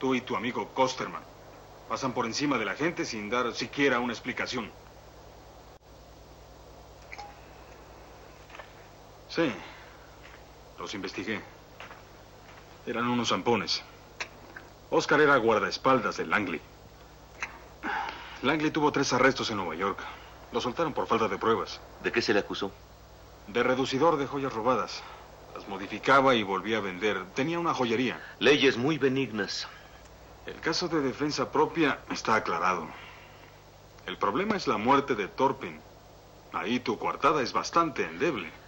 Tú y tu amigo Kosterman pasan por encima de la gente sin dar siquiera una explicación. Sí, los investigué. Eran unos zampones. Oscar era guardaespaldas de Langley. Langley tuvo 3 arrestos en Nueva York. Lo soltaron por falta de pruebas. ¿De qué se le acusó? De reducidor de joyas robadas. Las modificaba y volvía a vender. Tenía una joyería. Leyes muy benignas. El caso de defensa propia está aclarado. El problema es la muerte de Torpin. Ahí tu coartada es bastante endeble.